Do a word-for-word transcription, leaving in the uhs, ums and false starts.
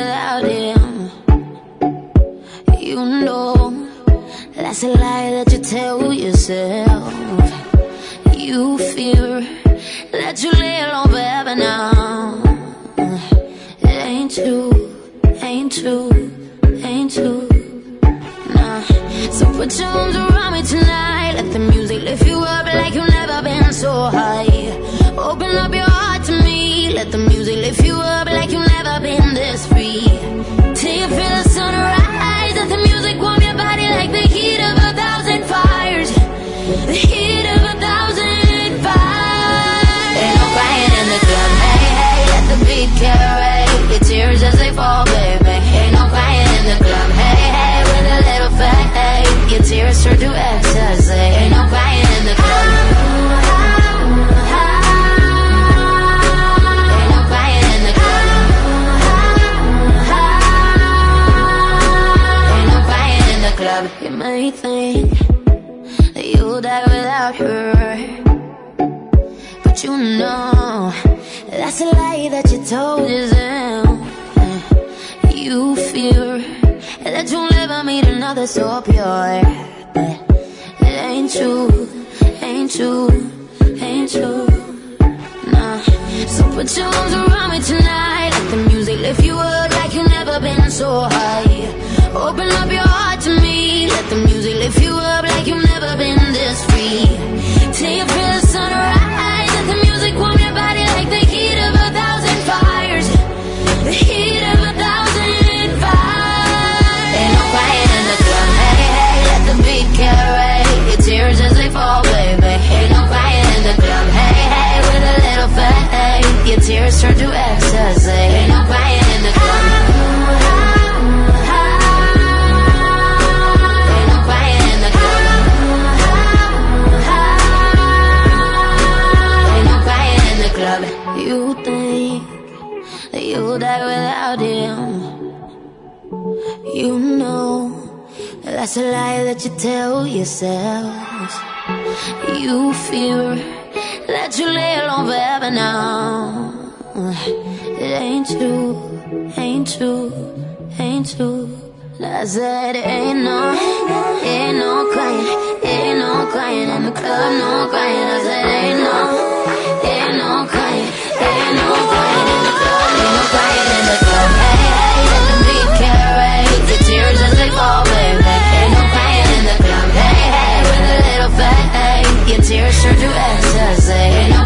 without him. You know that's a lie that you tell yourself. You fear that you lay alone forever now. It ain't true, ain't true, ain't true. Nah. So put your arms around me tonight. Let the music lift you up like you've never been so high. Open up your heart to me. Let the music lift you up like you've never been this free. Till you feel the sunrise. Let the music warm your body like the heat of a thousand fires. The heat of a thousand fires. Ain't no crying in the club, hey, hey. Let the beat carry your tears as they fall, baby. Ain't no crying in the club, hey, hey. With a little fat, hey. Your tears turn to ecstasy. Ain't no crying in the club. Ain't no crying in the club. Ain't no crying in the club. You may think that you'll die without her, but you know that's a lie that you told yourself. You fear that you'll never meet another so pure, but it ain't true, ain't true, ain't true. Nah. So put your arms around me tonight. Let the music lift you up like you've never been so high. Open up your heart to me. Let the music lift you up like you've never been this free. Till you feel the sunrise. Let the music warm your body like the heat of a thousand fires. The heat of a thousand fires. Ain't no crying in the club, hey, hey. Let the beat carry your tears as they fall, baby. Ain't no crying in the club, hey, hey. With a little fat, hey. Your tears turn to ecstasy. Ain't no crying in the club. Ain't no crying in the club. Ain't no crying in the club. You think that you'll die without him. You know that's a lie that you tell yourself. You fear that you lay alone forever now. It ain't true, ain't true, ain't true. I said it ain't no, ain't no crying, ain't no crying in the club, no crying. I said ain't no, ain't no crying, ain't no crying in the club, ain't no crying in the club. Hey, hey, let the beat carry the tears as they fall, baby. Ain't no crying in the club. Hey, hey, with a little fat, hey, your tears turn to ecstasy. Ain't no